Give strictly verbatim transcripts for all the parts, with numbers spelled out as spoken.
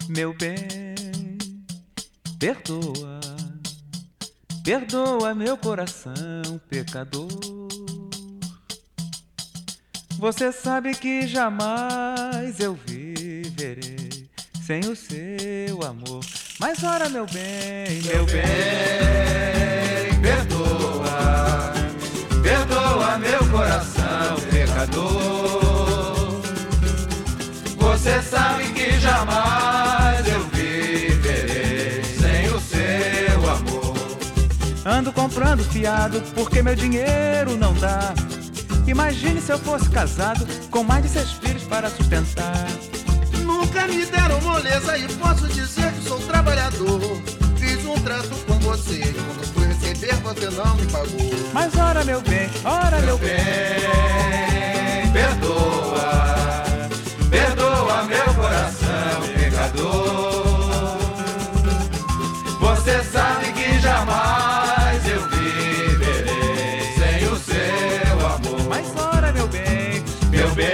Meu bem, perdoa, perdoa meu coração pecador. Você sabe que jamais eu viverei sem o seu amor. Mas ora, meu bem, meu bem, perdoa, perdoa meu coração pecador. Você sabe que jamais eu viverei sem o seu amor. Ando comprando fiado porque meu dinheiro não dá. Imagine se eu fosse casado com mais de seis filhos para sustentar. Nunca me deram moleza e posso dizer que sou trabalhador. Fiz um trato com você e quando fui receber você não me pagou. Mas ora, meu bem, ora, meu bem, perdoa, perdoa meu coração pecador. Você sabe que jamais eu viverei sem o seu amor. Mas ora, meu bem, meu bem,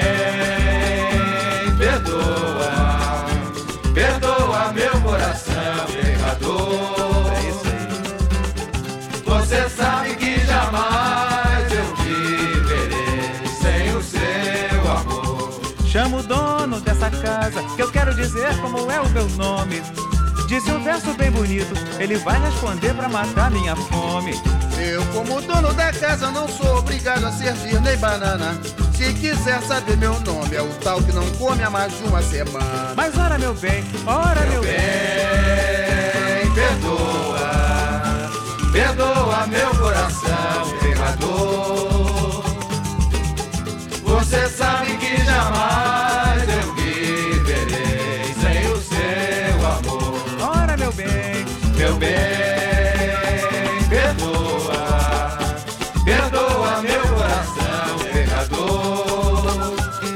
perdoa, perdoa meu coração pecador. É isso aí. Você sabe que jamais eu viverei sem o seu amor. Chama o dono dessa casa, que eu quero dizer como é o meu nome. Disse um verso bem bonito, ele vai responder pra matar minha fome. Eu, como dono da casa, não sou obrigado a servir nem banana. Se quiser saber meu nome, é o tal que não come há mais de uma semana. Mas ora, meu bem, ora, meu, meu bem, bem, perdoa, perdoa meu coração pecador. Você sabe que jamais eu viverei sem o seu amor. Ora, meu bem, meu bem, perdoa, perdoa meu coração pecador.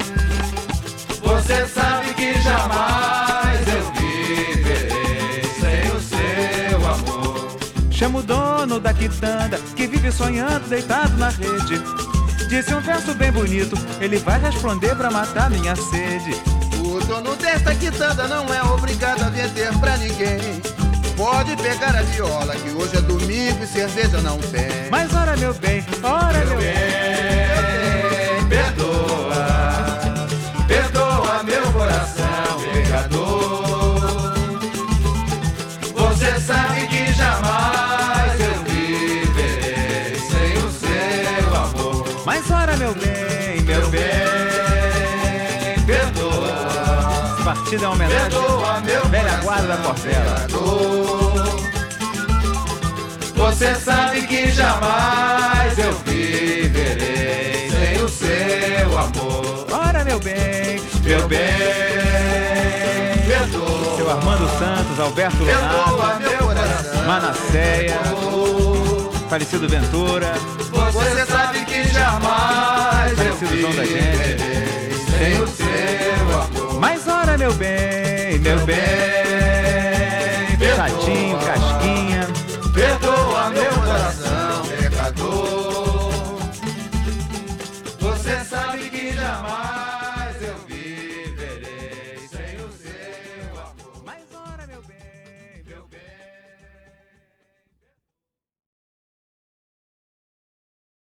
Você sabe que jamais eu viverei sem o seu amor. chama o dono da quitanda, que vive sonhando deitado na rede. Disse um verso bem bonito, ele vai responder pra matar minha sede. O dono desta quitanda não é obrigado a vender pra ninguém. Pode pegar a viola, que hoje é domingo e cerveja não tem. Mas ora, meu bem, ora, meu meu bem, bem, perdoa, perdoa meu coração pecador. Você sabe que jamais eu viverei sem o seu amor. Mas ora, meu bem, meu, meu bem, bem, perdoa. Esse partido é uma homenagem Perdoa meu velha guarda da Portela. Você sabe que jamais eu viverei sem o seu amor. Ora, meu bem, meu bem, perdoa. Seu Armando Santos, Alberto Perdoa Leonardo, meu coração, Manasseia, falecido Ventura. Você sabe que jamais eu Falecido João da Gente. viverei sem o seu amor. Mas ora, meu bem, meu bem,